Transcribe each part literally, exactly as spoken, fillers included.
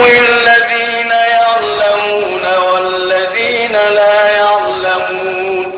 الذين يعلمون والذين لا يعلمون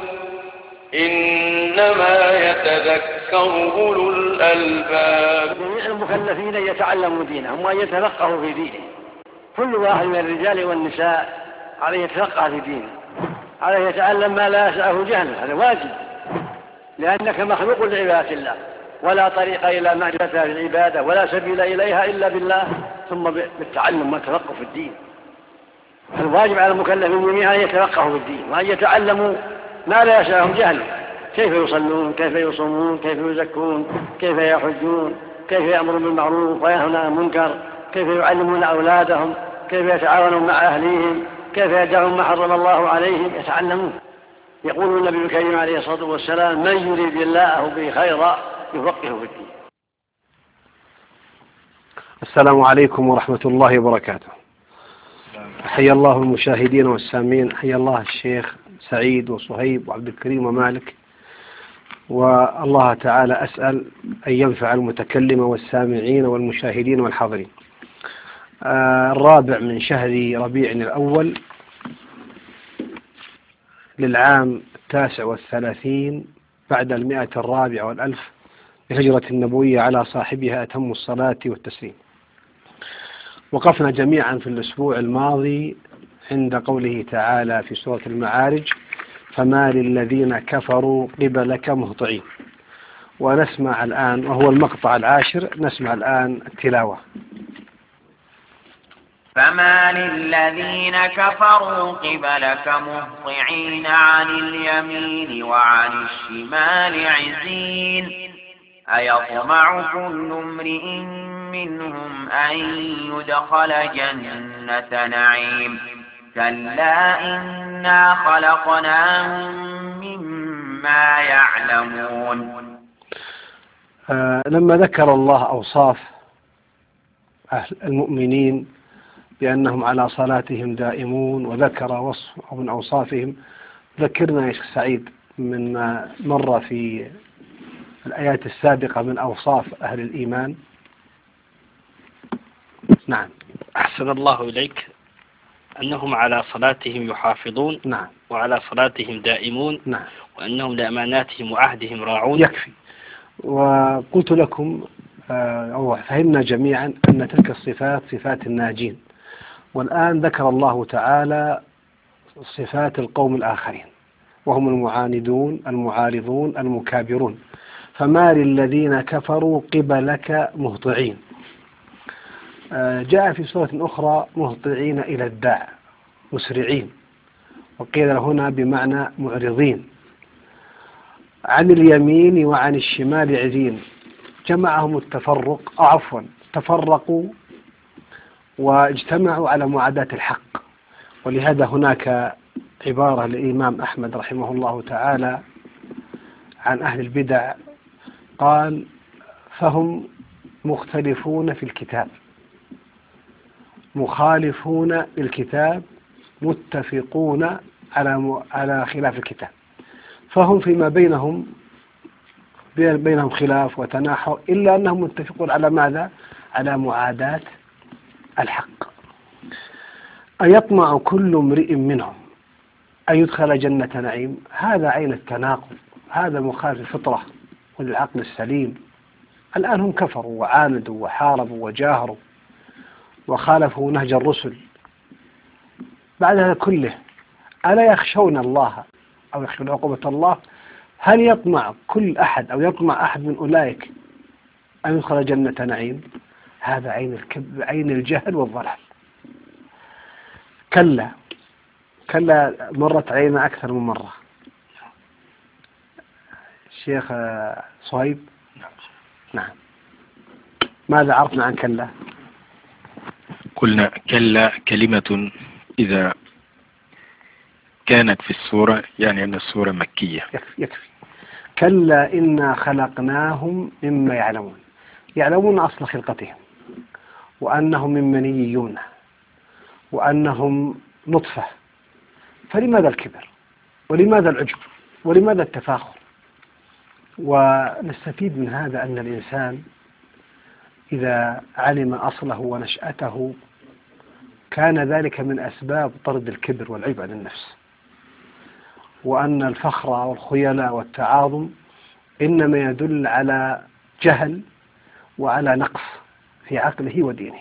إنما يتذكر أولو الألباب. جميع المكلفين يتعلموا دينهم وأن يتفقهوا في دينهم. كل واحد من الرجال والنساء عليه يتفقه في دينه، عليه يتعلم ما لا يسعه جهله، هذا واجب، لأنك مخلوق لعبادة الله، ولا طريق إلى معرفة العبادة ولا سبيل إليها إلا بالله، ثم بالتعلم والتفقه في الدين. الواجب على المكلفين جميعا أن يتفقهوا في الدين وأن يتعلموا ما لا يسعهم جهله، كيف يصلون، كيف يصومون، كيف يزكون، كيف يحجون، كيف يأمرون بالمعروف وينهون عن المنكر، كيف يعلمون أولادهم، كيف يتعاونون مع أهليهم، كيف يدعون ما حرم الله عليهم، يتعلمون. يقول النبي الكريم عليه الصلاة والسلام: من يريد الله به خيرا يفقهه في الدين. السلام عليكم ورحمة الله وبركاته. حيا الله المشاهدين والسامعين، حيا الله الشيخ سعيد وصهيب وعبد الكريم ومالك، والله تعالى أسأل أن ينفع المتكلم والسامعين والمشاهدين والحاضرين. آه الرابع من شهر ربيع الأول للعام التاسع والثلاثين بعد المئة الرابعة والألف لهجرة النبوية على صاحبها أتم الصلاة والتسليم. وقفنا جميعا في الأسبوع الماضي عند قوله تعالى في سورة المعارج: فما للذين كفروا قبلك مهطعين. ونسمع الآن، وهو المقطع العاشر، نسمع الآن التلاوة. فما للذين كفروا قبلك مهطعين عن اليمين وعن الشمال عزين أيطمع كل امرئ منهم أن يدخل جنة نعيم كلا إنا خلقناهم مما يعلمون. آه لما ذكر الله أوصاف أهل المؤمنين بأنهم على صلاتهم دائمون، وذكر وصف من أوصافهم، ذكرنا يا شيخ سعيد مما مر في الآيات السابقة من أوصاف أهل الإيمان. نعم. أحسن الله إليك. أنهم على صلاتهم يحافظون. نعم. وعلى صلاتهم دائمون. نعم. وأنهم لأماناتهم وعهدهم راعون. يكفي. وقلت لكم أو فهمنا جميعا أن تلك الصفات صفات الناجين. والآن ذكر الله تعالى صفات القوم الآخرين، وهم المعاندون المعارضون المكابرون. فما للذين كفروا قبلك مهطعين. جاء في سورة أخرى مهطعين إلى الداع مسرعين، وقيل هنا بمعنى معرضين. عن اليمين وعن الشمال عزين، جمعهم التفرق أو عفوا تفرقوا واجتمعوا على معاداة الحق. ولهذا هناك عبارة للإمام أحمد رحمه الله تعالى عن أهل البدع، قال: فهم مختلفون في الكتاب مخالفون للكتاب متفقون على على خلاف الكتاب. فهم فيما بينهم بينهم خلاف وتناحر، إلا أنهم متفقون على ماذا؟ على معاداة الحق. أيطمع كل امرئ منهم أن يدخل جنة نعيم. هذا عين التناقض، هذا مخالف الفطرة والعقل السليم. الآن هم كفروا وعاندوا وحاربوا وجاهروا وخالفوا نهج الرسل. بعد هذا كله ألا يخشون الله أو يخشون عقوبة الله؟ هل يطمع كل أحد أو يطمع أحد من أولئك أن يدخل جنة نعيم؟ هذا عين الكذب، عين الجهل والضلال. كلا كلا مرت علينا أكثر من مرة. الشيخ صهيب. نعم. ماذا عرفنا عن كلا؟ قلنا كلا كلمة إذا كانت في السورة يعني أن السورة مكية. يكفي, يكفي. كلا إنا خلقناهم مما يعلمون. يعلمون أصل خلقتهم، وأنهم من منيون، وأنهم نطفة. فلماذا الكبر؟ ولماذا العجب؟ ولماذا التفاخر؟ ونستفيد من هذا أن الإنسان إذا علم أصله ونشأته كان ذلك من أسباب طرد الكبر والعيب عن النفس، وأن الفخر والخيلاء والتعاظم إنما يدل على جهل وعلى نقص في عقله ودينه.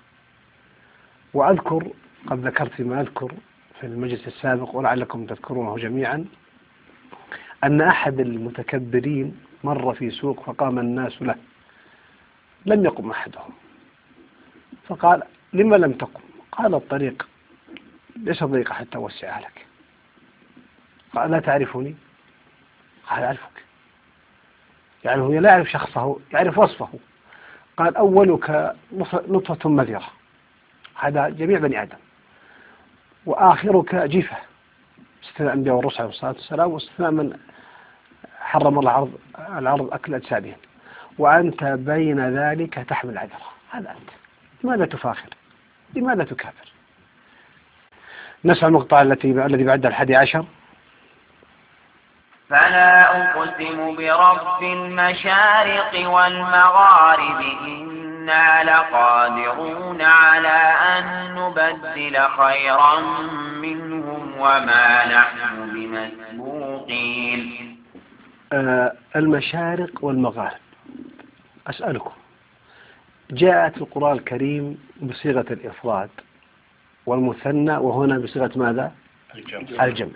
وأذكر قد ذكرت فيما أذكر في المجلس السابق ولعلكم تذكرونه جميعا أن أحد المتكبرين مر في سوق فقام الناس له، لم يقم أحدهم، فقال: لما لم تقم؟ قال: الطريق ليس ضيقة حتى أوسعها لك. قال: لا تعرفني؟ قال: أعرفك. يعني هو لا يعرف شخصه، يعرف وصفه. قال: أولك نطفة مذرة، هذا جميع بني آدم، وآخرك جيفة، استثناء الأنبياء والرسل عليه الصلاة والسلام، واستثناء من حرم الله العرض العرض أكل أجسادهم، وأنت بين ذلك تحمل عذرة. هذا أنت، لماذا تفاخر؟ لماذا تكابر؟ نسمع المقطع التي الذي بعد الحادي عشر. فلا أقسم برب المشارق والمغارب إنا لقادرون على أن نبدل خيرا منهم وما نحن بمسبوقين. آه المشارق والمغارب، أسألكم، جاءت القرآن الكريم بصيغة الإفراد والمثنى، وهنا بصيغة ماذا؟ الجمع. الجمع.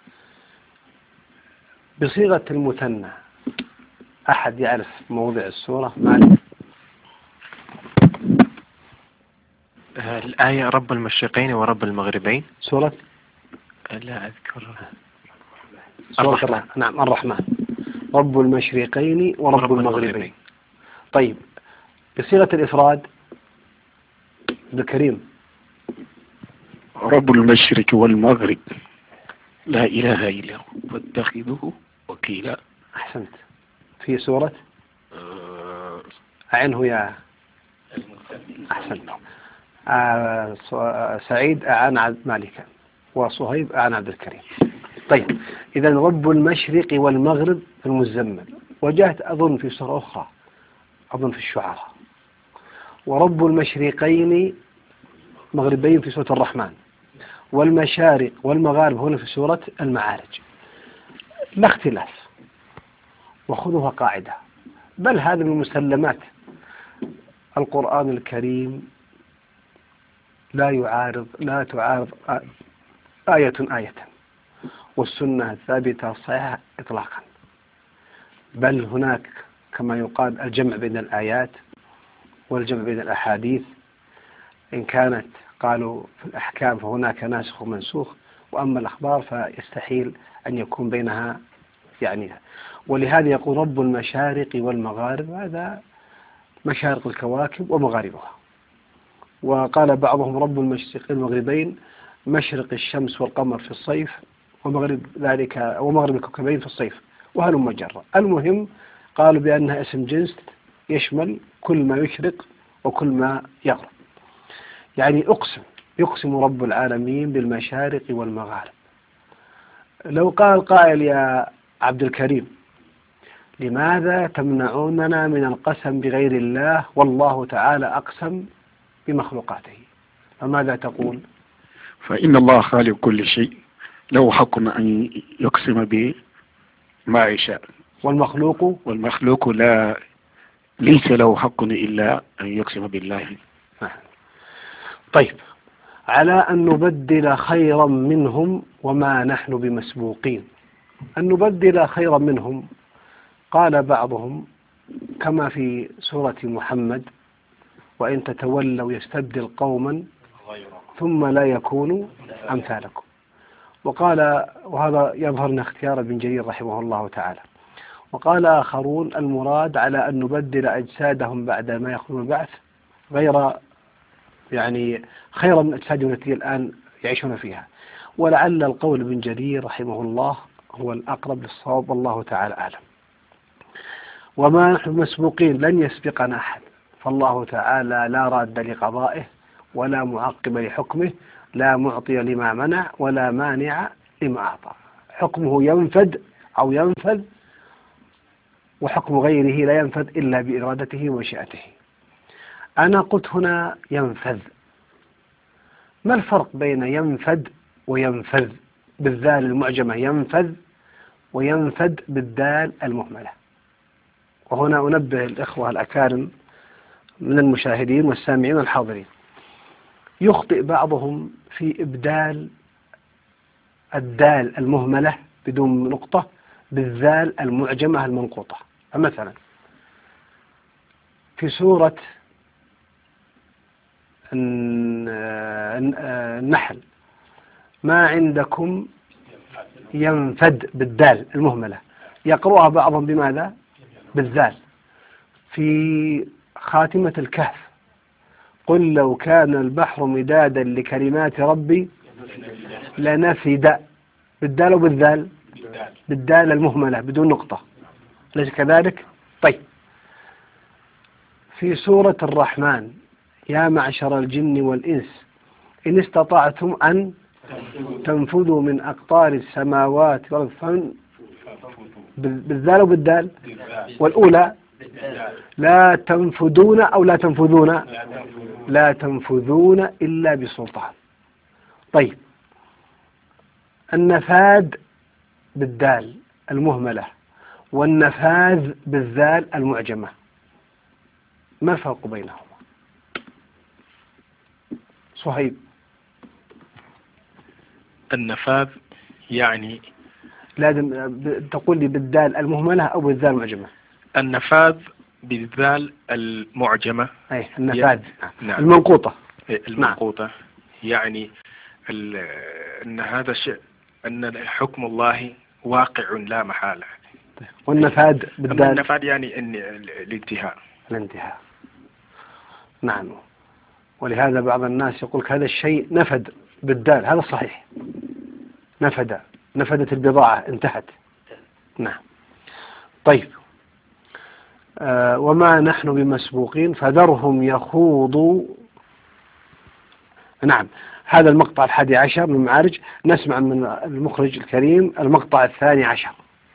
بصيغة المثنى أحد يعرف موضع السورة؟ مالك. الآية رب المشرقين ورب المغربين. سورة؟ لا أذكر. سورة الرحمن. نعم، الرحمن. رب المشرقين ورب, ورب المغربين. المغربين. طيب، بصيغة الإفراد ابن الكريم. رب المشرق والمغرب لا إله إلا هو فاتخذه وكيلا. أحسنت. في سورة أه أعنه يا أحسنت. آه سعيد أعان عبد مالكا، وصهيب أعان عبد الكريم. طيب، إذا رب المشرق والمغرب في المزمل، وجاءت أظن في سورة أخرى، أظن في الشعراء، ورب المشرقين مغربين في سورة الرحمن، والمشارق والمغارب هنا في سورة المعارج. لا اختلاف، وخذوها قاعدة، بل هذا من مسلمات القرآن الكريم، لا يعارض لا تعارض آية آية، والسنة الثابتة الصحيحة إطلاقا، بل هناك كما يقال الجمع بين الآيات والجمع بين الأحاديث. إن كانت قالوا في الأحكام فهناك ناسخ ومنسوخ، وأما الأخبار فيستحيل أن يكون بينها يعني. ولهذا يقول رب المشارق والمغارب، هذا مشارق الكواكب ومغاربها. وقال بعضهم رب المشرقين والمغربين، مشرق الشمس والقمر في الصيف، ومغرب ذلك ومغرب الكوكبين في الصيف، وهلم مجرة. المهم قالوا بأنها اسم جنس يشمل كل ما يشرق وكل ما يغرب. يعني أقسم، يقسم رب العالمين بالمشارق والمغارب. لو قال قائل يا عبد الكريم لماذا تمنعوننا من القسم بغير الله والله تعالى أقسم بمخلوقاته، فماذا تقول؟ فإن الله خالق كل شيء، له حق أن يقسم بما يشاء، والمخلوق والمخلوق لا ليس له حق إلا أن يقسم بالله. طيب، على أن نبدل خيرا منهم وما نحن بمسبوقين. أن نبدل خيرا منهم، قال بعضهم كما في سورة محمد، وإن تتولوا يستبدل قوما ثم لا يكونوا أمثالكم. وقال، وهذا يظهرنا اختيار ابن جرير رحمه الله تعالى. وقال آخرون المراد على أن نبدل أجسادهم بعد ما يخرجون البعث غير يعني خيرا من أجسادهم التي الآن يعيشون فيها. ولعل القول ابن جرير رحمه الله هو الأقرب للصواب، والله تعالى أعلم. وما نحن مسبوقين، لن يسبقنا أحد، فالله تعالى لا راد لقضائه ولا معقب لحكمه، لا معطي لما منع ولا مانع لما أعطى. حكمه ينفذ أو ينفذ، وحكم غيره لا ينفذ إلا بإرادته ومشيئته. أنا قلت هنا ينفذ، ما الفرق بين ينفد وينفذ بالذال المعجمة ينفذ وينفد بالدال المهملة؟ وهنا أنبه الإخوة الأكارم من المشاهدين والسامعين والحاضرين، يخطئ بعضهم في إبدال الدال المهملة بدون نقطة بالذال المعجمة المنقوطة. فمثلا في سورة النحل ما عندكم ينفد بالدال المهملة، يقرأها بعضهم بماذا؟ بالذال. في خاتمة الكهف قل لو كان البحر مدادا لكلمات ربي لنفد بالدال وبالذال؟ بالدال المهملة بدون نقطة، ليس كذلك؟ طيب في سورة الرحمن يا معشر الجن والإنس إن استطعتم أن تنفذوا من أقطار السماوات والأرض بالذال وبالدال؟ والأولى لا تنفذون أو لا تنفذون؟ لا تنفذون إلا بسلطان. طيب النفاذ بالدال المهملة والنفاذ بالذال المعجمة، ما الفرق بينهما؟ صهيب. النفاذ يعني لازم تقول لي بالدال المهملة أو بالذال المعجمة. النفاذ بالذال المعجمة أي النفاذ نعم. المنقوطة المنقوطة نعم. يعني أن هذا الشيء أن حكم الله واقع لا محالة. والنفاذ بالدال النفاذ يعني أن الانتهاء الانتهاء نعم. ولهذا بعض الناس يقول هذا الشيء نفد بالدال، هذا صحيح، نفد، نفدت البضاعة انتهت. نعم. طيب آه وما نحن بمسبوقين فذرهم يخوضوا. نعم هذا المقطع الحادي عشر من معارج. نسمع من المخرج الكريم المقطع الثاني عشر.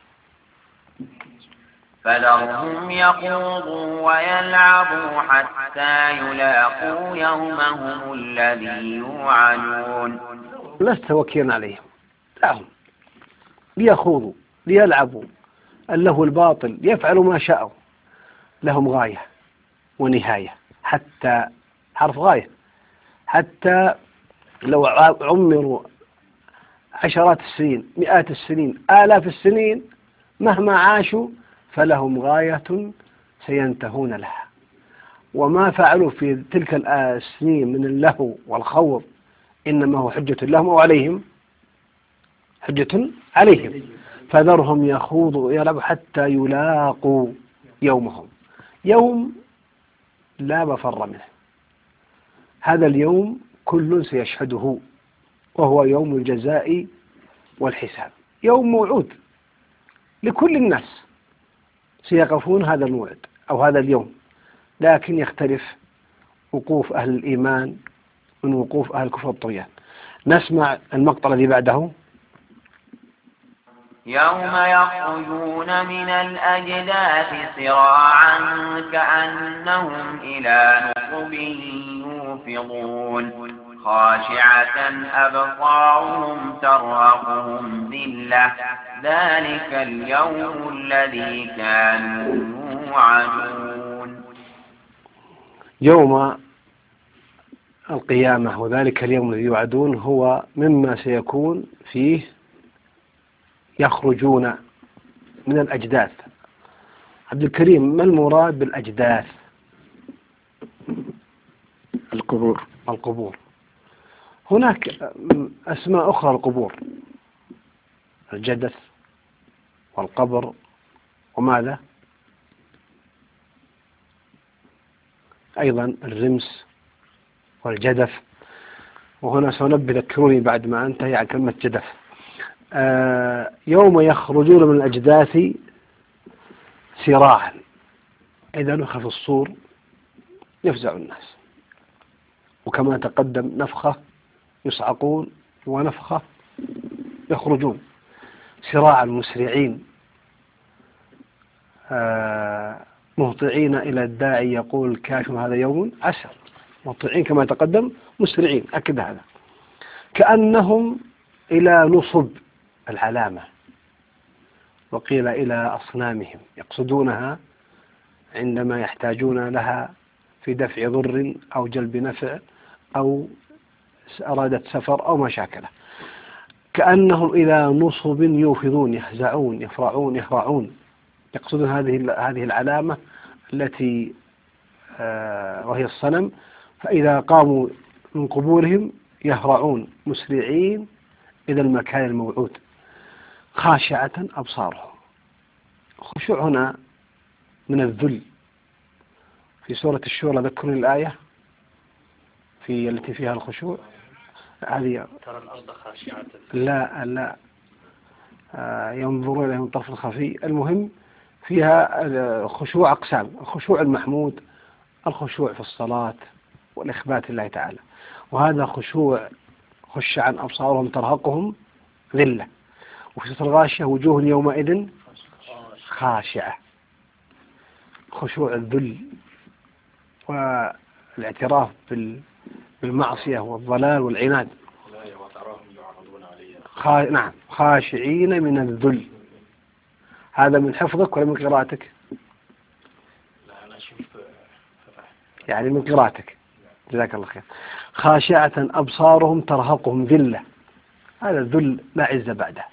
فذرهم يخوضوا ويلعبوا حتى يلاقوا يومهم الذي يوعدون. لست وكيلا عليهم، دعهم ليخوضوا ليلعبوا اللهو الباطل، يفعلوا ما شاءوا، لهم غاية ونهاية، حتى حرف غاية، حتى لو عمروا عشرات السنين مئات السنين آلاف السنين مهما عاشوا فلهم غاية سينتهون لها. وما فعلوا في تلك السنين من اللهو والخوض إنما هو حجة لهم أو عليهم، حجة عليهم. فذرهم يخوضوا ويلعبوا حتى يلاقوا يومهم، يوم لا مفر منه، هذا اليوم كل سيشهده وهو يوم الجزاء والحساب، يوم موعود لكل الناس سيقفون هذا الموعد أو هذا اليوم، لكن يختلف وقوف أهل الإيمان من وقوف أهل الكفر والطغيان. نسمع المقطع الذي بعده. يوم يخرجون من الأجداث صراعا كأنهم إلى نصب يوفضون خاشعة أبصارهم ترهقهم ذلة ذلك اليوم الذي كانوا يوعدون. يوم القيامة وذلك اليوم الذي يوعدون هو مما سيكون فيه يخرجون من الأجداث. عبد الكريم، ما المراد بالأجداث؟ القبور. القبور. هناك أسماء أخرى القبور، الجدث والقبر وماذا أيضا الرمس والجدف. وهنا سنبه ذكروني بعد ما أنتهي عن كلمة جدف. آه يوم يخرجون من الأجداث سراعا، إذا نفخ في الصور يفزع الناس، وكما تقدم نفخة يصعقون ونفخة يخرجون سراعا مسرعين آه مهطعين إلى الداعي يقول الكافر هذا يوم عسر. مهطعين كما تقدم، مسرعين، أكد هذا. كأنهم إلى نصب العلامة، وقيل إلى أصنامهم يقصدونها عندما يحتاجون لها في دفع ضر أو جلب نفع أو أرادت سفر أو ما شاكله. كأنهم إلى نصب يوفضون، يهزعون يفرعون يهرعون، يقصدون هذه هذه العلامة التي وهي الصنم، فإذا قاموا من قبورهم يهرعون مسرعين إلى المكان الموعود. خاشعة أبصارهم، خشوع هنا من الذل. في سورة الشورى ذكرني الآية في التي فيها الخشوع هذه. ترى الأرض خاشعة. لا لا آه ينظرون إليهم طرف خفي. المهم فيها خشوع أقسام: الخشوع المحمود، الخشوع في الصلاة والإخبات لله تعالى، وهذا خشوع خش عن أبصارهم ترهقهم ذلة. وفي سورة الغاشية: وجوه يومئذ خاشعة، خشوع الذل والاعتراف بالمعصية والضلال والعناد. خا... نعم خاشعين من الذل. هذا من حفظك ولا من قراءتك؟ لا أنا أشوف يعني من قراءتك، جزاك الله خير. خاشعة أبصارهم ترهقهم ذلة، هذا الذل لا عز بعده،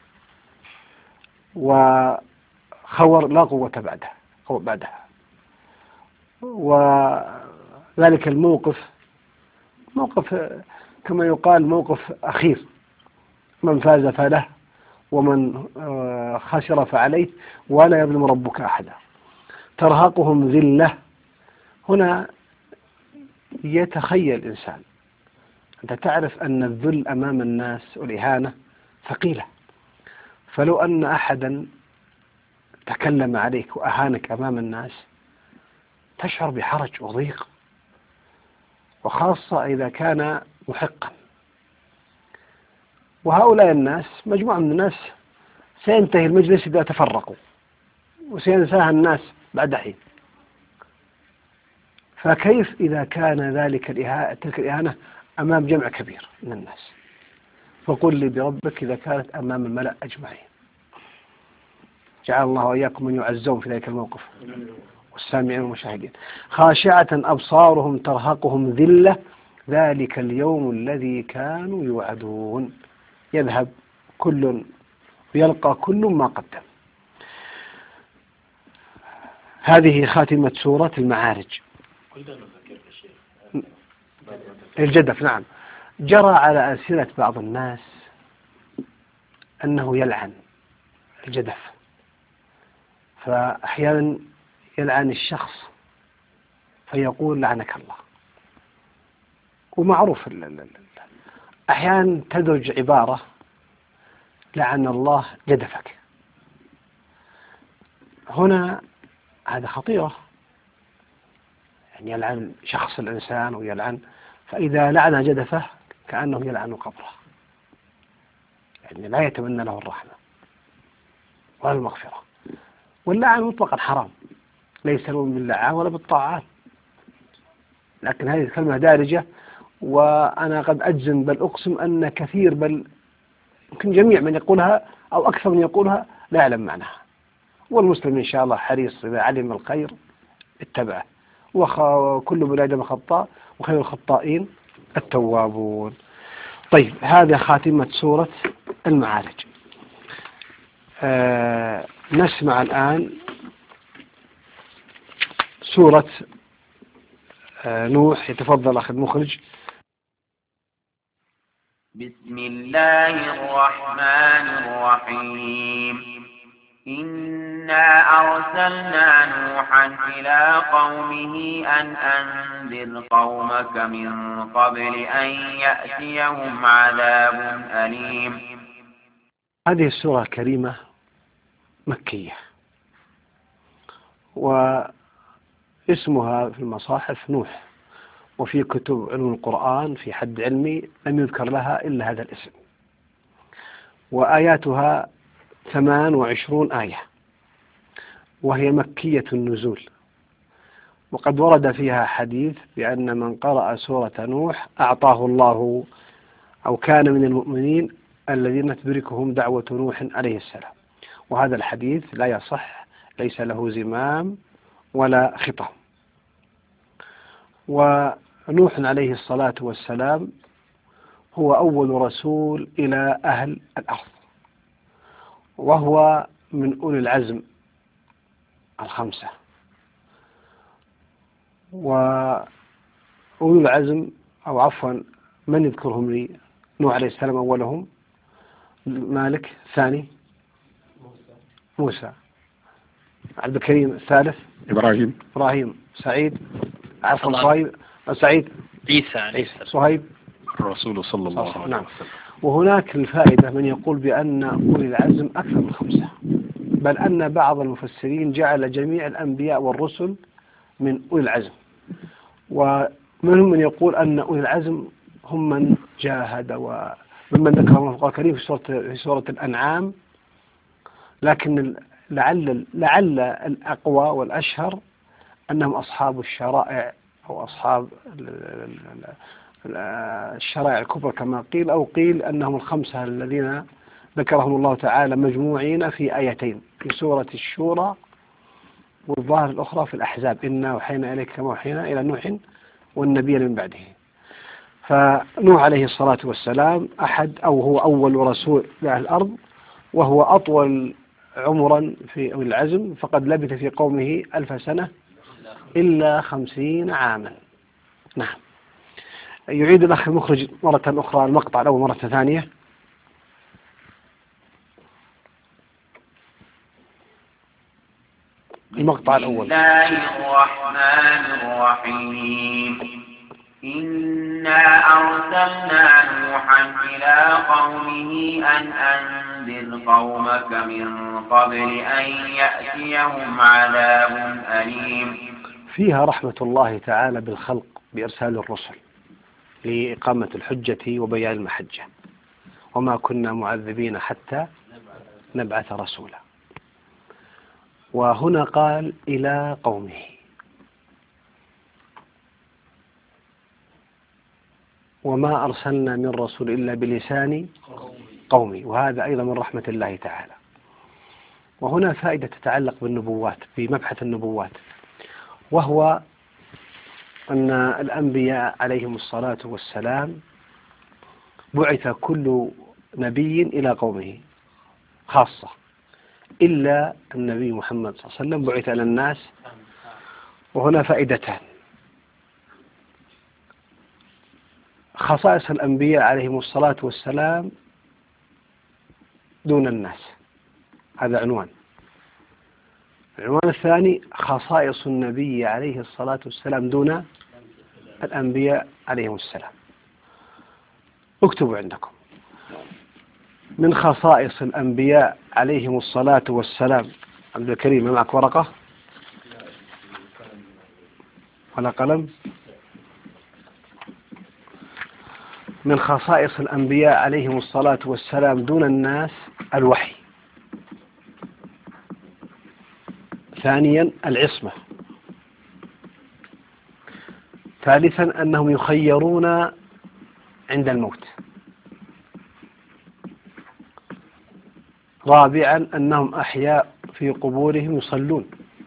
وخور لا قوة بعده بعدها. وذلك الموقف موقف كما يقال موقف أخير، من فاز فله ومن خسر فعليه ولا يظلم ربك أحدا. ترهقهم ذلة، هنا يتخيل الإنسان، أنت تعرف أن الذل أمام الناس والإهانة ثقيلة، فلو أن أحدا تكلم عليك وأهانك أمام الناس تشعر بحرج وضيق، وخاصة إذا كان محقا. وهؤلاء الناس مجموعة من الناس سينتهي المجلس إذا تفرقوا وسينساها الناس بعد حين، فكيف إذا كان ذلك تلك الإهانة أمام جمع كبير من الناس؟ فقل لي بربك إذا كانت أمام الملأ أجمعين. جعل الله وإياكم من يعزون في ذلك الموقف والسامعين والمشاهدين. خاشعة أبصارهم ترهقهم ذلة، ذلك اليوم الذي كانوا يوعدون. يذهب كل ويلقى كل ما قدم. هذه خاتمة سورة المعارج. الجدف، نعم. جرى على ألسنة بعض الناس أنه يلعن الجدف، فأحيانا يلعن الشخص فيقول لعنك الله، ومعروف أحيانا تدرج عبارة لعن الله جدفك. هنا هذا خطيرة، يعني يلعن شخص الإنسان ويلعن، فإذا لعن جدفه كأنه يلعن قبره، يعني لا يتمنى له الرحمة ولا المغفرة. واللعن مطلقا حرام، ليس له باللعان ولا بالطاعات، لكن هذه الكلمة دارجة، وأنا قد أجزم بل أقسم أن كثير بل يمكن جميع من يقولها أو أكثر من يقولها لا يعلم معناها. والمسلم إن شاء الله حريص إذا علم الخير اتبعه، وكل بني آدم خطاء وخير الخطائين التوابون. طيب، هذا خاتمة سورة المعارج. آه نسمع الآن سورة آه نوح. يتفضل أخي المخرج. بسم الله الرحمن الرحيم. إنا أرسلنا نوحا إلى قومه أن أنذر قومك من قبل أن يأتيهم عذاب أليم. هذه السورة الكريمة مكية، واسمها في المصاحف نوح، وفي كتب علم القرآن في حد علمي لم يذكر لها إلا هذا الاسم. وآياتها ثمان وعشرون آية، وهي مكية النزول. وقد ورد فيها حديث بأن من قرأ سورة نوح أعطاه الله أو كان من المؤمنين الذين تدركهم دعوة نوح عليه السلام. وهذا الحديث لا يصح، ليس له زمام ولا خطام. ونوح عليه الصلاة والسلام هو أول رسول إلى أهل الأرض، وهو من أولي العزم الخمسة. وأولي العزم أو عفوا من يذكرهم لي؟ نوح عليه السلام أولهم مالك، الثاني موسى، عبد الكريم الثالث إبراهيم إبراهيم سعيد عفوا صهيب سعيد عيسى عيسى صهيب الرسول صلى الله عليه نعم. وسلم. وهناك الفائدة من يقول بأن أولي العزم أكثر من خمسة، بل أن بعض المفسرين جعل جميع الأنبياء والرسل من أولي العزم، ومنهم من يقول أن أولي العزم هم من جاهد وممن ذكر الله في القرآن الكريم في سورة في سورة الأنعام، لكن لعل لعل الأقوى والأشهر أنهم أصحاب الشرائع أو أصحاب الشرائع الكبرى كما قيل، أو قيل أنهم الخمسة الذين ذكرهم الله تعالى مجموعين في آيتين في سورة الشورى، والظاهر الأخرى في الأحزاب، إنا وحينا إليك كما وحينا إلى نوح والنبي من بعده. فنوح عليه الصلاة والسلام أحد أو هو أول رسول لأهل الأرض، وهو أطول عمرا في أولي العزم، فقد لبث في قومه ألف سنة إلا خمسين عاما. نعم. يعيد الأخ المخرج مرة أخرى المقطع الأول مرة ثانية. المقطع الأول. بسم الله الرحمن الرحيم. إنا أرسلنا نوحا إلى قومه أن أنذر قومك من قبل أن يأتيهم عذاب أليم. فيها رحمة الله تعالى بالخلق بإرسال الرسل لإقامة الحجة وبيان المحجة، وما كنا معذبين حتى نبعث رسولا. وهنا قال إلى قومه، وما أرسلنا من رسول إلا بلسان قومي، وهذا أيضا من رحمة الله تعالى. وهنا فائدة تتعلق بالنبوات في مبحث النبوات، وهو أن الأنبياء عليهم الصلاة والسلام بعث كل نبي إلى قومه خاصة، إلا النبي محمد صلى الله عليه وسلم بعث إلى الناس. وهنا فائدتان: خصائص الأنبياء عليهم الصلاة والسلام دون الناس، هذا عنوان. العنوان الثاني: خصائص النبي عليه الصلاة والسلام دون الأنبياء عليهم السلام. اكتبوا عندكم: من خصائص الأنبياء عليهم الصلاة والسلام. عبد الكريم، ما معك ورقة ولا قلم؟ من خصائص الأنبياء عليهم الصلاة والسلام دون الناس الوحي. ثانيا العصمة. ثالثا أنهم يخيرون عند الموت. رابعا أنهم أحياء في قبورهم يصلون.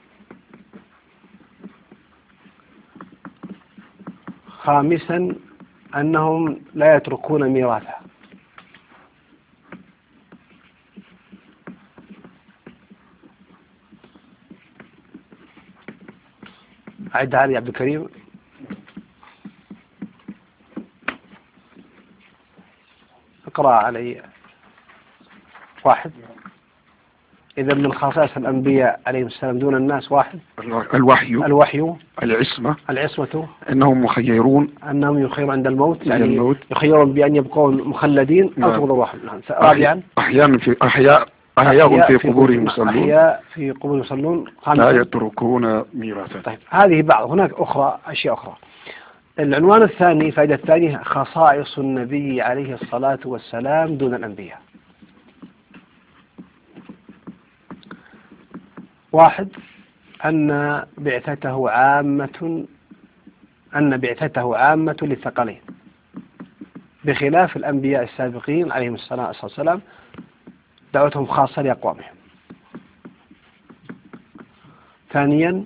خامسا أنهم لا يتركون ميراثا. أعد علي عبد الكريم. اقرأ علي. واحد. إذا من خصائص الأنبياء عليهم السلام دون الناس: واحد الوحي الوحي العصمة العصمة أنهم مخيرون أنهم يخيرون عند الموت، يعني الموت. يخيرون بأن يبقون مخلدين أو تقضوا روحهم. رابعا أحيانا في أحياء أحياء في قبورهم يصلون. أحياء في قبورهم يصلون. لا يتركون ميراثا. طيب، هذه بعض. هناك أخرى أشياء أخرى. العنوان الثاني، فائدة الثانية: خصائص النبي عليه الصلاة والسلام دون الأنبياء. واحد: أن بعثته عامة أن بعثته عامة للثقلين. بخلاف الأنبياء السابقين عليهم الصلاة والسلام دعوتهم خاصة لأقوامهم. ثانيا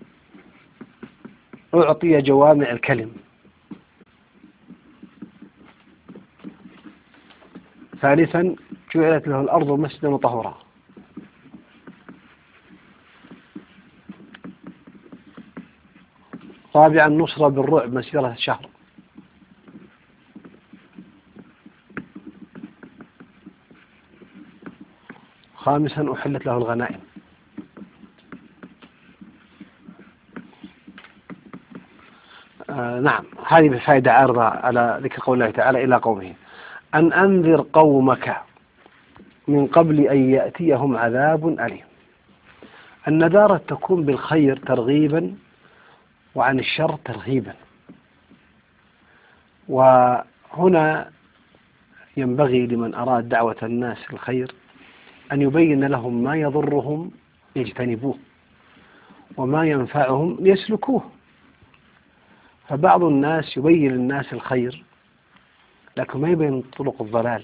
أعطي جوامع الكلم. ثالثا جعلت له الأرض مسجدا وطهورا. رابعا نصر بالرعب مسيرة شهر. خامسا أحلت له الغنائم. آه نعم، هذه فائدة عارضة على ذكر قول الله تعالى إلى قومه أن أنذر قومك من قبل أن يأتيهم عذاب أليم. النذارة تكون بالخير ترغيبا وعن الشر ترهيبا. وهنا ينبغي لمن أراد دعوة الناس الخير أن يبين لهم ما يضرهم يجتنبوه وما ينفعهم يسلكوه. فبعض الناس يبين للناس الخير لكن ما يبين طرق الضلال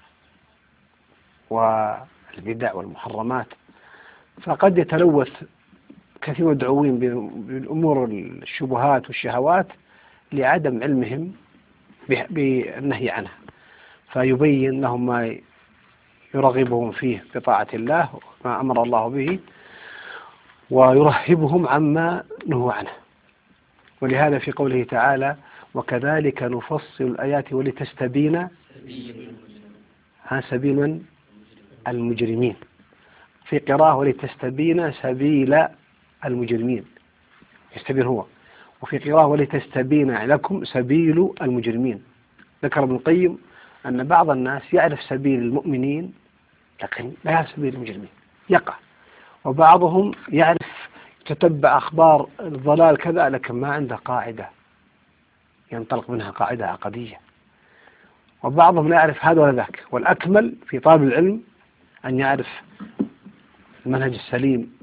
والبدع والمحرمات، فقد يتلوث كثير من الدعوين بالأمور الشبهات والشهوات لعدم علمهم بالنهي عنها، فيبين لهم ما يرغبهم فيه بطاعة الله ما أمر الله به ويرهبهم عما نهوا عنه. ولهذا في قوله تعالى وكذلك نفصل الآيات ولتستبين ها سبيل المجرمين، في قراءة ولتستبين سبيل المجرمين يستبين هو، وفي قراءة ولتستبين لكم سبيل المجرمين. ذكر ابن القيم أن بعض الناس يعرف سبيل المؤمنين لكن لا يعرف سبيل المجرمين يقع، وبعضهم يعرف تتبع أخبار الضلال كذا لكن ما عنده قاعدة ينطلق منها قاعدة عقدية، وبعضهم لا يعرف هذا ولا ذاك. والأكمل في طالب العلم أن يعرف المنهج السليم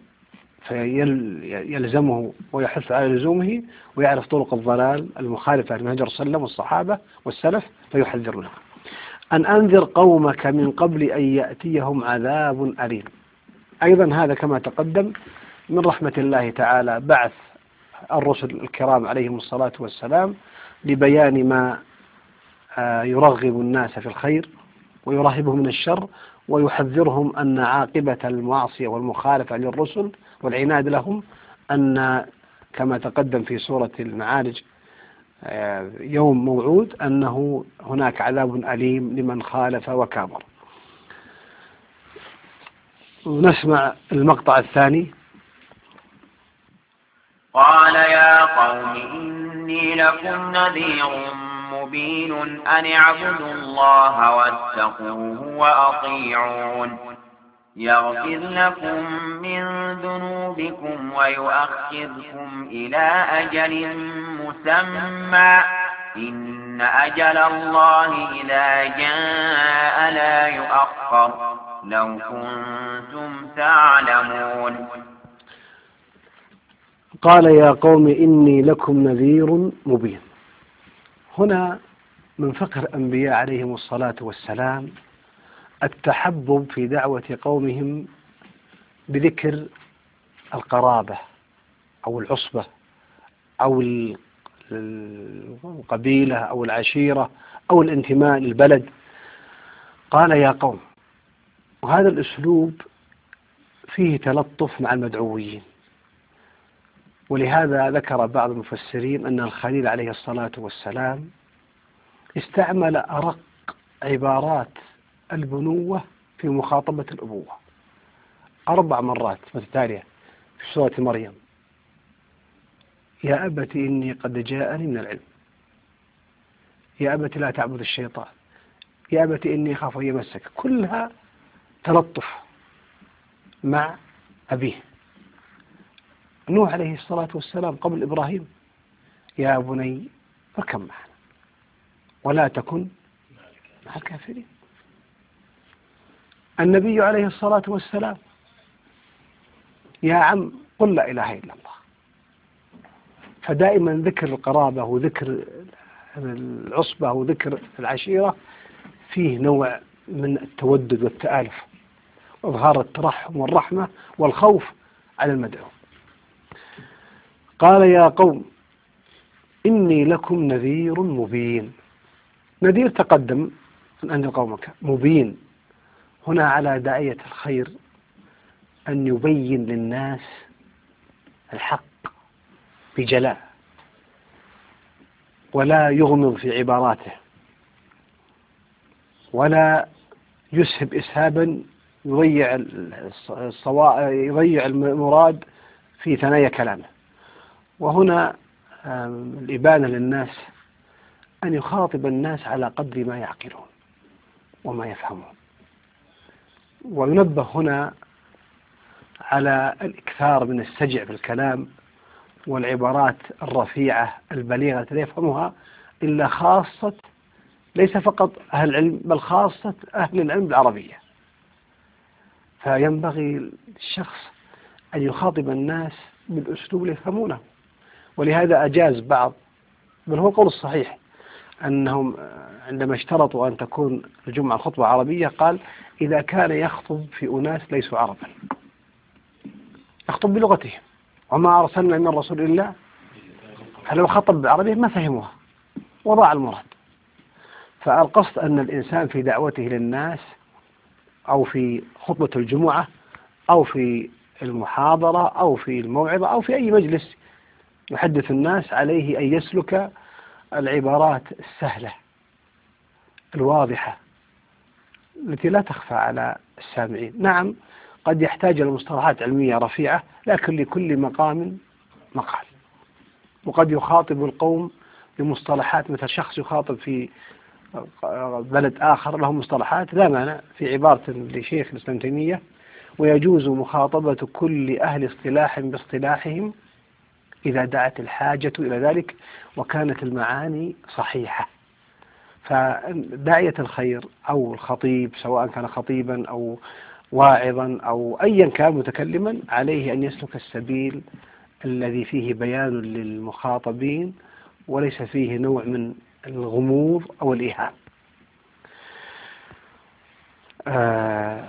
فيلزمه ويحث على لزومه، ويعرف طرق الضلال المخالفة لمنهج الرسول صلى الله عليه وسلم والصحابة والسلف فيحذر منها. أن أنذر قومك من قبل أن يأتيهم عذاب أليم. أيضا هذا كما تقدم من رحمة الله تعالى بعث الرسل الكرام عليهم الصلاة والسلام لبيان ما يرغب الناس في الخير ويرهبهم من الشر ويحذرهم أن عاقبة المعصية والمخالفة للرسل والعناد لهم أن كما تقدم في سورة المعارج يوم موعود أنه هناك عذاب أليم لمن خالف وكابر. ونسمع المقطع الثاني. قال يا قوم إني لكم نذير مبين أن اعبدوا الله واتقوه وأطيعون يغفر لكم من ذنوبكم ويؤخركم إلى أجل مسمى إن أجل الله إذا جاء لا يؤخر لو كنتم تعلمون. قال يا قوم إني لكم نذير مبين. هنا من فقه الأنبياء عليهم الصلاة والسلام التحبب في دعوة قومهم بذكر القرابة أو العصبة أو القبيلة أو العشيرة أو الانتماء للبلد. قال يا قوم، وهذا الأسلوب فيه تلطف مع المدعوين، ولهذا ذكر بعض المفسرين أن الخليل عليه الصلاة والسلام استعمل أرق عبارات البنوة في مخاطبة الأبوة أربع مرات متتالية في سورة مريم. يا أبت إني قد جاءني من العلم، يا أبت لا تعبد الشيطان، يا أبت إني خاف أن يمسك، كلها تلطف مع أبيه. نوح عليه الصلاة والسلام قبل إبراهيم يا بني اركب معنا ولا تكن مع الكافرين. النبي عليه الصلاة والسلام يا عم قل لا إله إلا الله. فدائما ذكر القرابة وذكر العصبة أو ذكر العشيرة فيه نوع من التودد والتآلف وإظهار الترحم والرحمة والخوف على المدعو. قال يا قوم إني لكم نذير مبين. نذير تقدم أن أنذر قومك، مبين هنا على داعية الخير أن يبين للناس الحق بجلاء ولا يغمض في عباراته ولا يسهب إسهابا يضيع الصوا... يضيع المراد في ثنايا كلامه. وهنا الإبانة للناس أن يخاطب الناس على قدر ما يعقلون وما يفهمون. وينبه هنا على الإكثار من السجع في الكلام والعبارات الرفيعة البليغة التي لا يفهمها إلا خاصة ليس فقط أهل العلم بل خاصة أهل العلم بالعربية. فينبغي الشخص أن يخاطب الناس بالأسلوب اللي يفهمونه. ولهذا أجاز بعض، بل هو القول الصحيح، أنهم عندما اشترطوا أن تكون الجمعة خطبة عربية قال إذا كان يخطب في أناس ليسوا عربا يخطب بلغتهم، وما أرسلنا من رسول الله، فلو خطب بالعربية ما فهموها وضاع المراد. فالقصد أن الإنسان في دعوته للناس أو في خطبة الجمعة أو في المحاضرة أو في الموعظة أو في أي مجلس يحدث الناس عليه أن يسلك العبارات السهلة الواضحة التي لا تخفى على السامعين. نعم قد يحتاج إلى مصطلحات علمية رفيعة، لكن لكل مقام مقال. وقد يخاطب القوم بمصطلحات مثل شخص يخاطب في بلد آخر له مصطلحات لا مانع في عبارة لشيخ الإسلام تيمية ويجوز مخاطبة كل أهل اصطلاح باصطلاحهم إذا دعت الحاجة إلى ذلك وكانت المعاني صحيحة. فداعية الخير أو الخطيب سواء كان خطيبا أو واعظا أو أيا كان متكلما عليه أن يسلك السبيل الذي فيه بيان للمخاطبين وليس فيه نوع من الغموض أو الإيهام. آه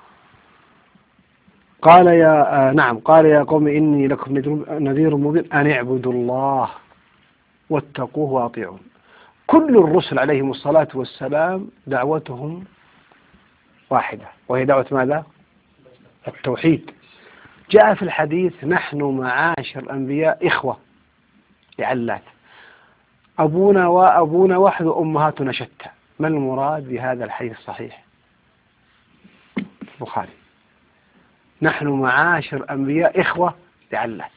قال يا آه نعم قال يا قوم إني لكم نذير مبين أن اعبدوا الله واتقوه وأطيعون. كل الرسل عليهم الصلاة والسلام دعوتهم واحدة وهي دعوة ماذا؟ التوحيد. جاء في الحديث نحن معاشر الأنبياء إخوة لعلات أبونا وأبونا واحد وأمهاتنا شتى. ما المراد بهذا الحديث الصحيح؟ البخاري نحن معاشر الأنبياء إخوة لعلات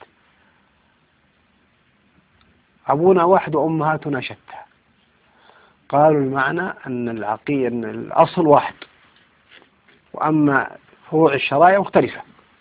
أبونا واحد وأمهاتنا شتى. قالوا المعنى أن العقيدة أن الأصل واحد وأما فروع الشرائع مختلفة.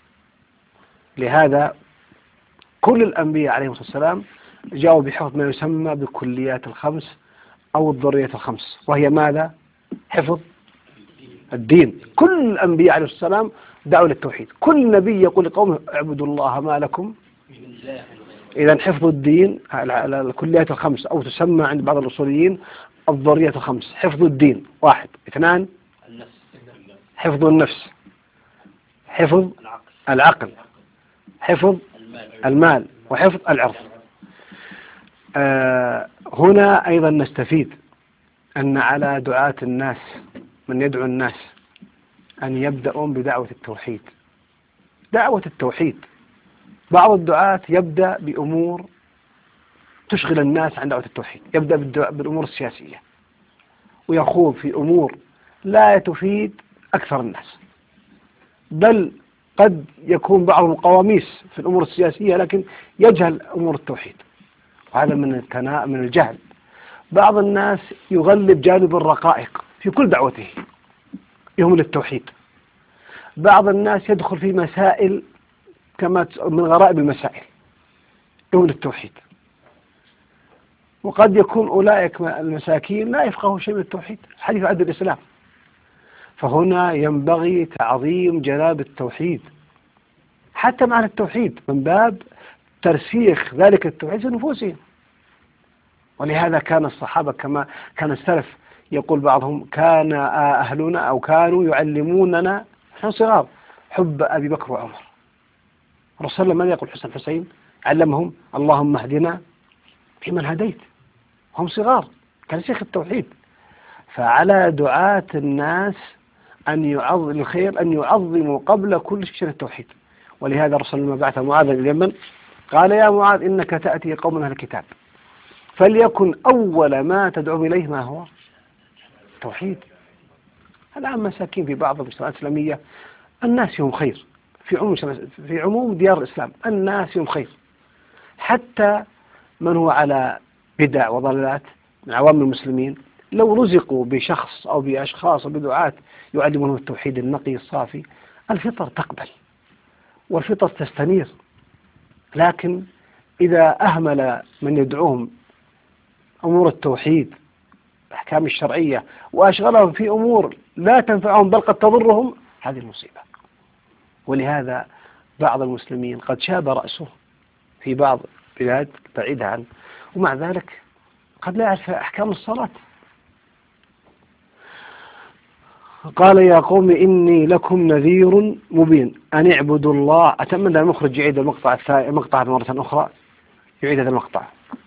لهذا كل الأنبياء عليهم الصلاة والسلام جاءوا بحفظ ما يسمى بكليات الخمس أو الضروريات الخمس، وهي ماذا؟ حفظ الدين. كل الأنبياء عليهم الصلاة والسلام دعوا للتوحيد. كل نبي يقول لقومه اعبدوا الله ما لكم. إذا حفظ الدين الكليات الخمس أو تسمى عند بعض الأصوليين الضروريات الخمس. حفظ الدين واحد. اثنان حفظ النفس، حفظ العقل، حفظ المال، وحفظ العرض. آه هنا أيضا نستفيد أن على دعاة الناس من يدعو الناس أن يبدأون بدعوة التوحيد. دعوة التوحيد بعض الدعاة يبدأ بأمور تشغل الناس عن دعوة التوحيد، يبدأ بالأمور السياسية ويخوض في أمور لا تفيد أكثر الناس، بل قد يكون بعضهم قواميس في الأمور السياسية لكن يجهل أمور التوحيد، وهذا من التناء من الجهل. بعض الناس يغلب جانب الرقائق في كل دعوته يهمل التوحيد. بعض الناس يدخل في مسائل كما من غرائب المسائل يهمل التوحيد. وقد يكون أولئك المساكين لا يفقهوا شيء من التوحيد، حديث عد الإسلام. فهنا ينبغي تعظيم جناب التوحيد حتى معنى التوحيد من باب ترسيخ ذلك التوحيد في نفوسهم. ولهذا كان الصحابة كما كان السلف يقول بعضهم كان أهلنا أو كانوا يعلموننا نحن صغار حب أبي بكر وعمر. الرسول لما يقول حسن الحسين علمهم اللهم اهدنا فيمن هديت، هم صغار كان شيخ التوحيد. فعلى دعاة الناس أن يعظم الخير أن يعظموا قبل كل شيء التوحيد. ولهذا الرسول لما بعث معاذ إلى اليمن قال يا معاذ إنك تأتي قوم من أهل الكتاب فليكن أول ما تدعو إليه ما هو توحيد. الآن مساكين في بعض المجتمعات الإسلامية الناس يوم خير، في عموم في عموم ديار الإسلام الناس يوم خير، حتى من هو على بدع وضلالات من عوام المسلمين لو رزقوا بشخص أو بأشخاص أو بدعاة يعلمونهم التوحيد النقي الصافي الفطر تقبل والفطر تستنير. لكن إذا أهمل من يدعوهم أمور التوحيد الأحكام الشرعية وأشغلهم في أمور لا تنفعهم بل قد تضرهم هذه المصيبة. ولهذا بعض المسلمين قد شاب رأسه في بعض بلاد بعيدة عنه ومع ذلك قد لا يعرف أحكام الصلاة. قال يا قوم إني لكم نذير مبين أن اعبدوا الله. أتمنى المخرج يعيد المقطع المقطع مرة أخرى، يعيد هذا المقطع.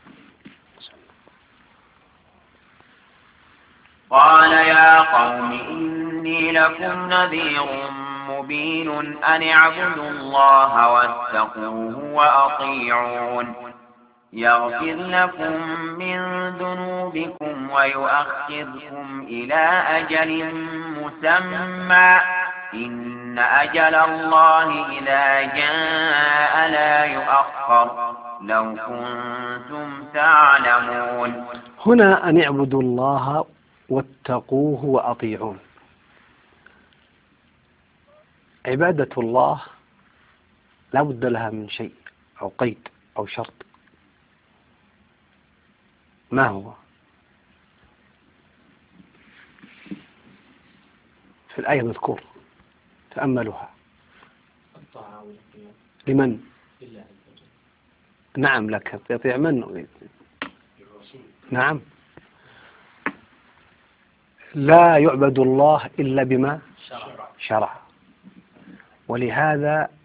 قال يا قوم إني لكم نذير مبين أن اعبدوا الله واتقوه وأطيعون يغفر لكم من ذنوبكم ويؤخركم إلى أجل مسمى إن أجل الله إذا جاء لا يؤخر لو كنتم تعلمون. هنا أن اعبدوا الله واتقوه وأطيعون. عبادة الله لا بد لها من شيء أو قيد أو شرط. ما هو؟ في الآية مذكور، تأملوها. لمن؟ نعم لك يطيع من؟ نعم. لا يعبد الله إلا بما شرع. ولهذا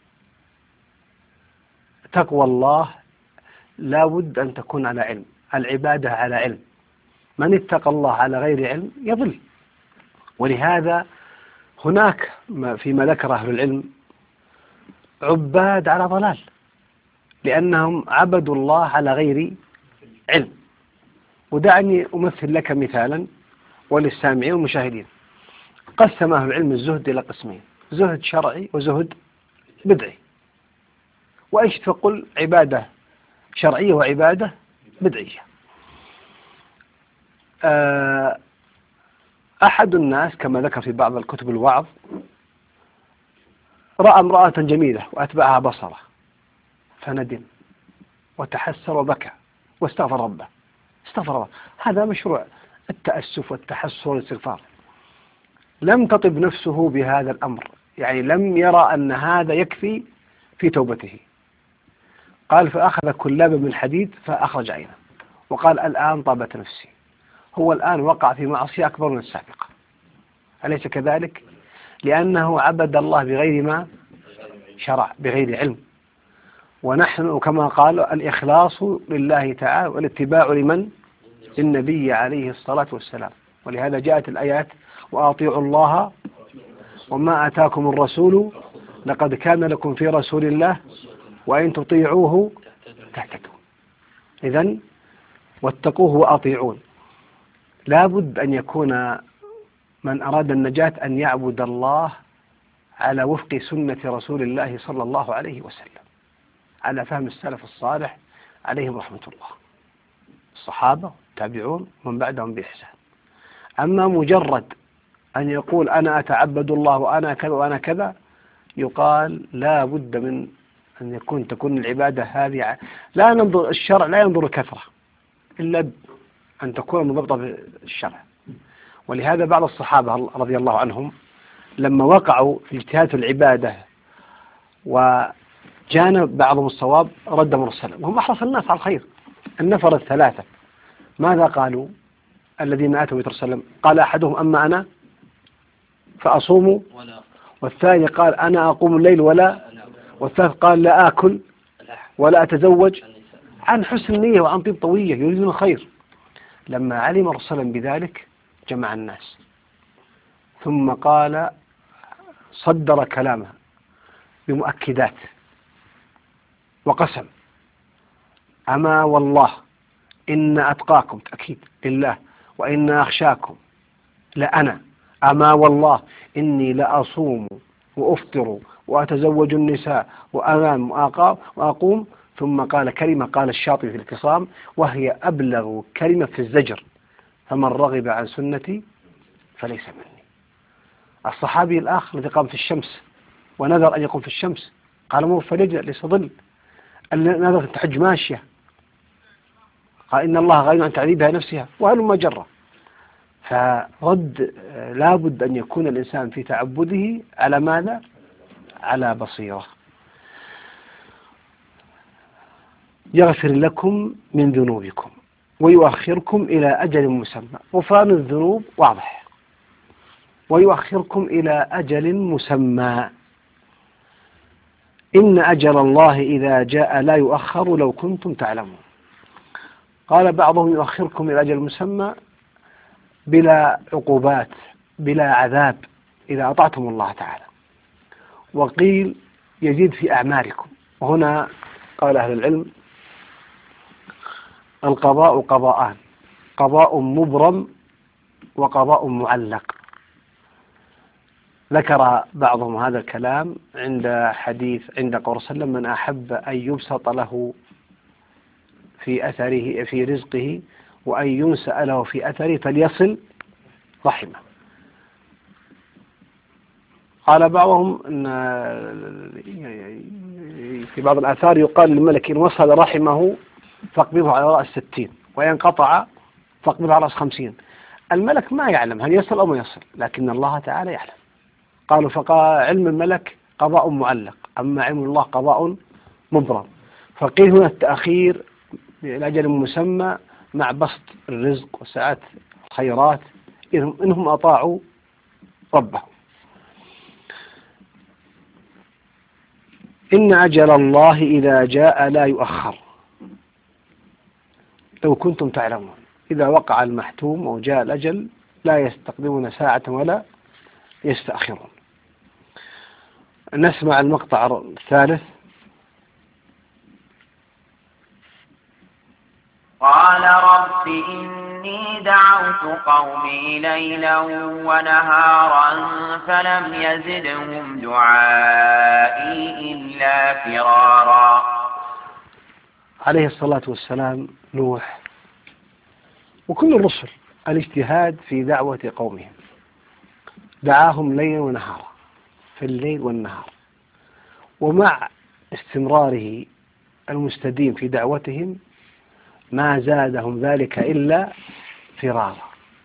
تقوى الله لا بد أن تكون على علم، العبادة على علم. من اتقى الله على غير علم يضل. ولهذا هناك فيما ذكر أهل العلم عباد على ضلال لأنهم عبدوا الله على غير علم. ودعني أمثل لك مثالا وللسامعين والمشاهدين. قسم أهل العلم الزهد إلى قسمين، زهد شرعي وزهد بدعي. وإيش تقول عبادة شرعية وعبادة بدعية. أحد الناس كما ذكر في بعض الكتب الوعظ رأى امرأة جميلة وأتبعها بصره فندم وتحسر وبكى واستغفر ربه استغفر ربه. هذا مشروع التأسف والتحسر والاستغفار. لم تطب نفسه بهذا الأمر، يعني لم يرى أن هذا يكفي في توبته. قال فأخذ كلابا من حديد فأخرج عينه وقال الآن طابت نفسي. هو الآن وقع في معصية أكبر من السابقة، أليس كذلك؟ لأنه عبد الله بغير ما شرع، بغير علم. ونحن كما قال الإخلاص لله تعالى والاتباع لمن؟ للنبي عليه الصلاة والسلام. ولهذا جاءت الآيات وأطيعوا الله وما آتاكم الرسول لقد كان لكم في رسول الله وإن تطيعوه تهتدوا. إذن واتقوه وأطيعون. لا بد أن يكون من أراد النجاة أن يعبد الله على وفق سنة رسول الله صلى الله عليه وسلم، على فهم السلف الصالح عليهم رحمة الله، الصحابة والتابعون ومن بعدهم بإحسان. أما مجرد أن يقول أنا أتعبد الله وأنا كذا وأنا كذا، يقال لا بد من أن يكون تكون العبادة هذه. لا ننظر الشرع لا ينظر الكثرة إلا أن تكون مضبطة بالشرع. ولهذا بعض الصحابة رضي الله عنهم لما وقعوا في اجتهاد العبادة وجانب بعضهم الصواب رد مرسلا، وهم أحرص الناس على الخير. النفر الثلاثة ماذا قالوا الذين آتوا النبي صلى الله عليه وسلم؟ قال أحدهم أما أنا فأصوم، والثاني قال أنا أقوم الليل ولا، والثالث قال لا آكل ولا أتزوج، عن حسن النية وعن طيب طوية يريدون الخير. لما علم الرسول صلى الله عليه وسلم بذلك جمع الناس، ثم قال صدر كلامه بمؤكدات وقسم: أما والله إن أتقاكم تأكيد لله وإن أخشاكم لأنا، أما والله إني لأصوم وأفطر وأتزوج النساء وأنام وأقوم. ثم قال كلمة قال الشاطبي في الاعتصام وهي أبلغ كلمة في الزجر: فمن رغب عن سنتي فليس مني. الصحابي الآخر الذي قام في الشمس ونذر أن يقوم في الشمس قال مر فليجلأ ليس ظل، نذر في التحج ماشية قال إن الله غني عن تعذيبها نفسها، وهلم جرة. فرد لابد أن يكون الإنسان في تعبده على ماذا؟ على بصيرة. يغفر لكم من ذنوبكم ويؤخركم إلى أجل مسمى. غفران الذنوب واضح، ويؤخركم إلى أجل مسمى. إن أجل الله إذا جاء لا يؤخر لو كنتم تعلمون. قال بعضهم يؤخركم إلى أجل مسمى بلا عقوبات بلا عذاب إذا أطعتم الله تعالى، وقيل يزيد في أعمالكم. وهنا قال أهل العلم القضاء قضاءان: قضاء مبرم وقضاء معلق. ذكر بعضهم هذا الكلام عند حديث عند قول صلى الله عليه وسلم: من أحب أن يبسط له في أثره في رزقه وأن ينسأ له في أثره فليصل رحمه. قال بعضهم أن في بعض الآثار يقال للملك إن وصل رحمه فاقبضه على رأس ستين، وإن قطع فاقبضه على رأس خمسين. الملك ما يعلم هل يصل أو ما يصل، لكن الله تعالى يعلم. قالوا فقال علم الملك قضاء معلق، أما علم الله قضاء مبرم. فقيل هنا التأخير لأجل مسمى مع بسط الرزق وسعة الخيرات إنهم أطاعوا ربهم. إن أجل الله إذا جاء لا يؤخر لو كنتم تعلمون. إذا وقع المحتوم وجاء الأجل لا يستقدمون ساعة ولا يستأخرون. نسمع المقطع الثالث. قال رب إني دعوت قومي ليلا ونهارا فلم يزدهم دعائي إلا فرارا. عليه الصلاة والسلام نوح وكل الرسل الاجتهاد في دعوة قومهم، دعاهم ليلا ونهارا في الليل والنهار، ومع استمراره المستديم في دعوتهم ما زادهم ذلك إلا فرارا،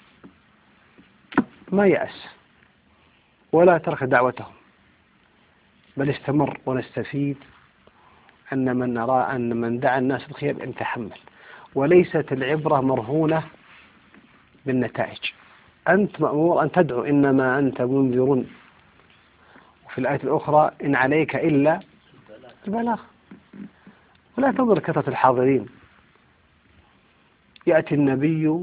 ما يأس ولا ترك دعوتهم، بل استمر. ونستفيد أن من نرى أن من دعا الناس الخير أن تحمل، وليست العبرة مرهونة بالنتائج. أنت مأمور أن تدعو، إنما أنت منذر. وفي الآية الأخرى إن عليك إلا البلاغ. ولا تنظر كثرة الحاضرين. يأتي النبي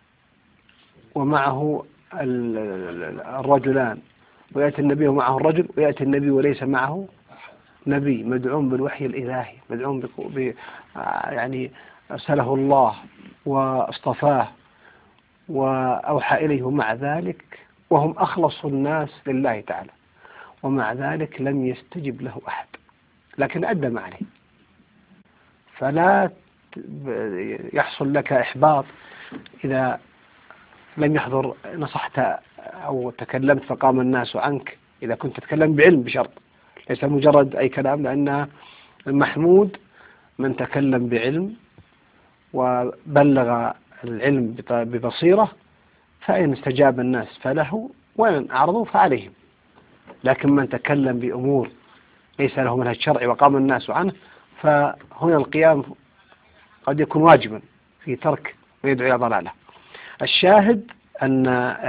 ومعه الرجلان، ويأتي النبي ومعه الرجل، ويأتي النبي وليس معه نبي، مدعوم بالوحي الإلهي، مدعوم ب يعني أرسله الله واصطفاه وأوحى إليه، ومع ذلك وهم أخلص الناس لله تعالى، ومع ذلك لم يستجب له أحد، لكن أدى ما عليه. فلا يحصل لك إحباط إذا لم يحضر نصحت أو تكلمت فقام الناس عنك، إذا كنت تتكلم بعلم بشرط، ليس مجرد أي كلام، لأن المحمود من تكلم بعلم وبلغ العلم ببصيرة، فإن استجاب الناس فله وإن أعرضوا فعليهم. لكن من تكلم بأمور ليس له منهج شرعي وقام الناس عنه، فهنا القيام قد يكون واجبا في ترك ويدعو إلى ضلاله. الشاهد أن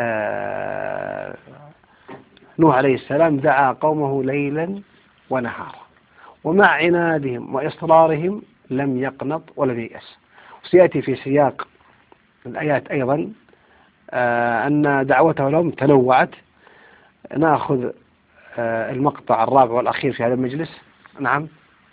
نوح عليه السلام دعا قومه ليلا ونهارا، ومع عنادهم وإصرارهم لم يقنط ولم ييأس. وسيأتي في سياق الآيات أيضا أن دعوته لهم تنوعت. نأخذ المقطع الرابع والأخير في هذا المجلس. نعم.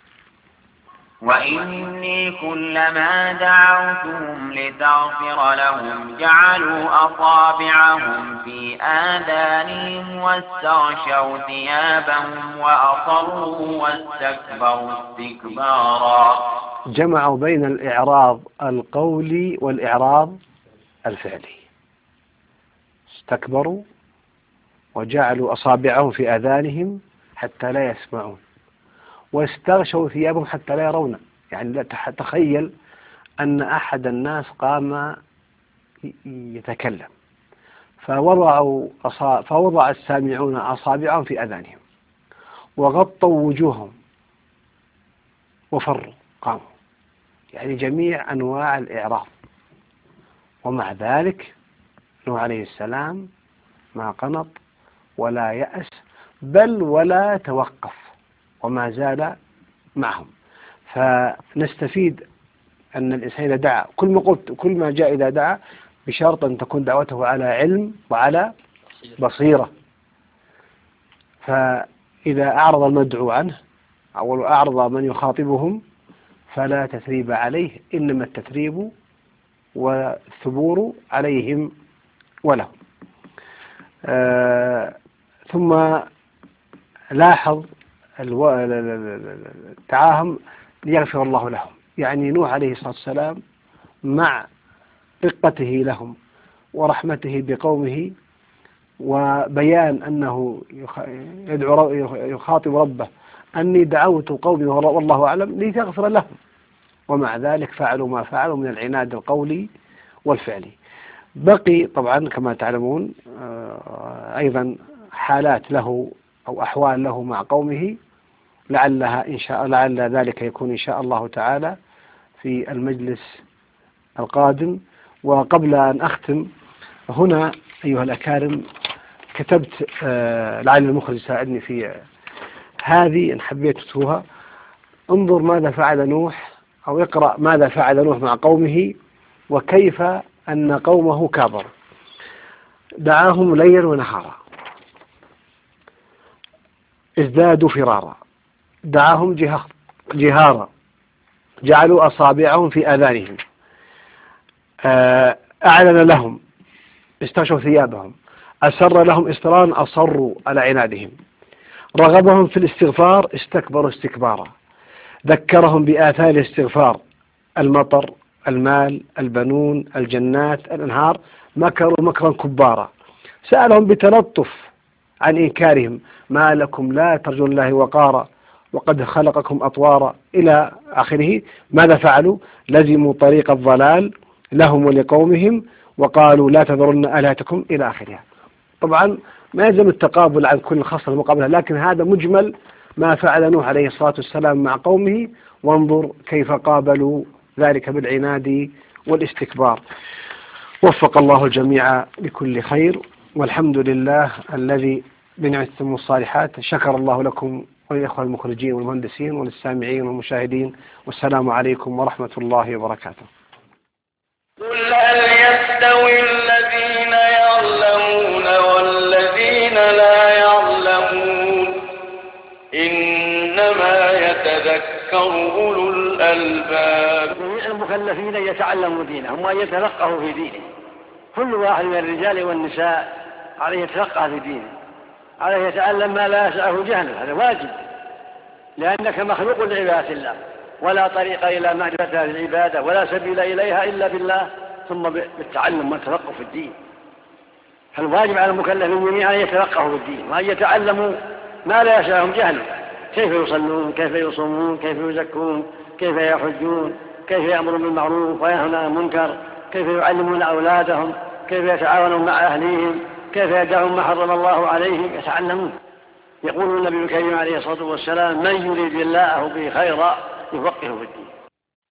وإني كلما دعوتهم لتغفر لهم جعلوا أصابعهم في آذانهم واستغشوا ثيابهم وأصروا واستكبروا استكبارا. جمعوا بين الإعراض القولي والإعراض الفعلي. استكبروا وجعلوا أصابعهم في آذانهم حتى لا يسمعون، واستغشوا ثيابهم حتى لا يرون. يعني لا تخيل أن أحد الناس قام يتكلم فوضعوا أصا... فوضع السامعون أصابعهم في أذانهم وغطوا وجوههم وفروا قاموا، يعني جميع أنواع الإعراض. ومع ذلك نوح عليه السلام ما قنط ولا يأس بل ولا توقف، وما زال معهم. فنستفيد أن الإنسان إذا دعا، كل ما قلت كل ما جاء إذا دعا بشرط أن تكون دعوته على علم وعلى بصيرة. فإذا أعرض المدعو عنه أو أعرض من يخاطبهم فلا تثريب عليه، إنما التثريب والثبور عليهم ولهم. آه ثم لاحظ التعاهم ليغفر الله لهم. يعني نوح عليه الصلاة والسلام مع رقته لهم ورحمته بقومه وبيان أنه يدعو يخاطب ربه أني دعوت قومي والله أعلم لتغفر لهم، ومع ذلك فعلوا ما فعلوا من العناد القولي والفعلي. بقي طبعا كما تعلمون أيضا حالات له أو أحوال له مع قومه، لعلها إن شاء لعل ذلك يكون إن شاء الله تعالى في المجلس القادم. وقبل أن أختم هنا أيها الأكارم كتبت لعل المخرج يساعدني في هذه إن حبيت تكتبوها. انظر ماذا فعل نوح، أو اقرأ ماذا فعل نوح مع قومه وكيف أن قومه كابروا. دعاهم ليلا ونهارا ازدادوا فرارا، دعاهم جهارا جعلوا أصابعهم في آذانهم، أعلن لهم استغشوا ثيابهم، أسر لهم إصرارا أصروا على عنادهم، رغبهم في الاستغفار استكبروا استكبارا، ذكرهم بآثار الاستغفار المطر المال البنون الجنات الأنهار، مكروا مكرا كبارا، سألهم بتلطف عن إنكارهم ما لكم لا ترجون الله وقارا وقد خلقكم أطوارا إلى آخره. ماذا فعلوا؟ لزموا طريق الضلال لهم ولقومهم وقالوا لا تذرن آلهتكم إلى آخرها. طبعا ما يلزم التقابل عن كل خصلة المقابلة، لكن هذا مجمل ما فعل نوح عليه الصلاة والسلام مع قومه، وانظر كيف قابلوا ذلك بالعناد والاستكبار. وفق الله الجميع لكل خير، والحمد لله الذي بنعمته الصالحات. شكر الله لكم وللإخوة المخرجين والمهندسين وللسامعين والمشاهدين، والسلام عليكم ورحمة الله وبركاته. قل هل يستوي الذين يعلمون والذين لا يعلمون إنما يتذكر أولو الألباب. جميع المكلفين يتعلموا دينهم وأن يتفقهوا في دينه. كل واحد من الرجال والنساء عليه يتفقه في دينه، عليه يتعلم ما لا يسعه جهله، هذا واجب، لأنك مخلوق لعبادة الله، ولا طريق إلى معرفة العبادة ولا سبيل إليها إلا بالله ثم بالتعلم والتفقه في الدين. فالواجب على المكلفين جميعا أن يتفقهوا في الدين وأن يتعلموا ما لا يسعهم جهله، كيف يصلون، كيف يصومون، كيف يزكون، كيف يحجون، كيف يأمرون بالمعروف وينهون عن المنكر، كيف يعلمون أولادهم، كيف يتعاونون مع أهليهم، كيف يدعون ما حرم الله عليهم، يتعلمون. يقول النبي الكريم عليه الصلاة والسلام: من يريد الله به خيرا يفقهه في الدين.